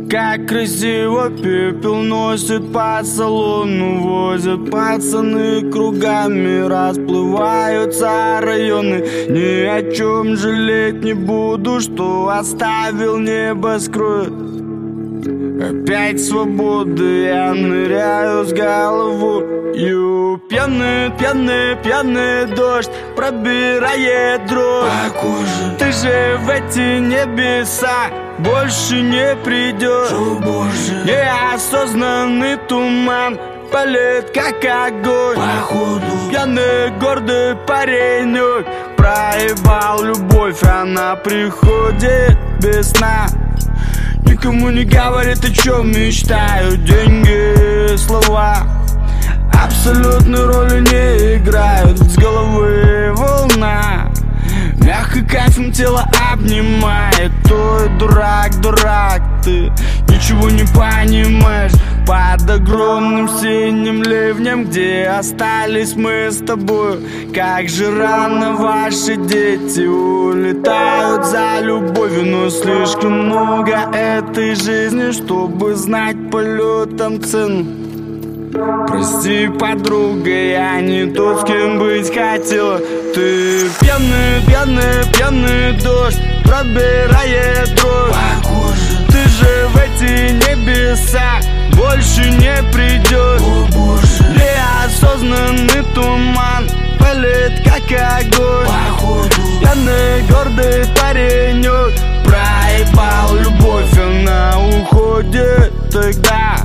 Как красиво пепел носит по салону, возят пацаны кругами, расплываются районы. Ни о чем жалеть не буду, что оставил небоскреб. Опять свободы, я ныряю с головою. Пьяный, пьяный, пьяный дождь пробирает дрожь по коже. Ты же в эти небеса больше не придешь. О, Боже. Неосознанный туман палит, как огонь. Походу пьяный гордый паренек проебал любовь, она приходит без сна. Никому не говорит, о чем мечтаю. Деньги, слова абсолютной роли не играют. С головы волна мягко кайфом тело обнимает. Ой, дурак, дурак, ты ничего не понимаешь. Под огромным синим ливнем, где остались мы с тобой. Как же рано ваши дети улетают за любовью. Но слишком много этой жизни, чтобы знать полетом цену. Прости, подруга, я не тот, с кем быть хотела. Ты пьяный, пьяный, пьяный дождь пробирает дрожь по коже. Ты же в эти небеса больше не придешь. О, Боже. Неосознанный туман палит, как огонь. Походу пьяный гордый паренек проебал любовь, она уходит тогда.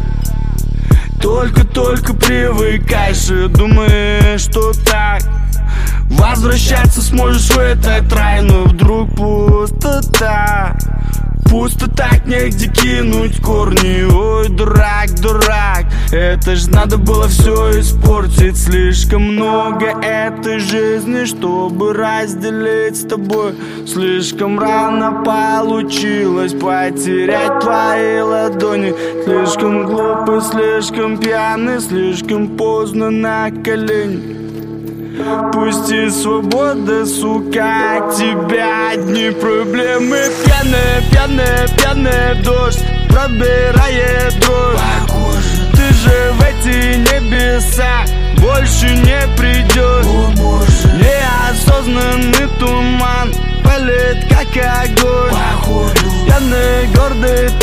Только привыкаешь и думаешь, что так возвращаться сможешь в этот рай. Но вдруг пустота, пусто так, негде кинуть корни. Ой, дурак, дурак, это ж надо было все испортить. Слишком много этой жизни, чтобы разделить с тобой. Слишком рано получилось потерять твои ладони. Слишком глупый, слишком пьяный, слишком поздно на колени. Пусти свобода, сука, от тебя одни проблемы. Пьяный, пьяный, пьяный дождь пробирает дрожь по коже. Ты же в эти небеса больше не придешь. О, Боже. Неосознанный туман палит, как огонь. Походу пьяный гордый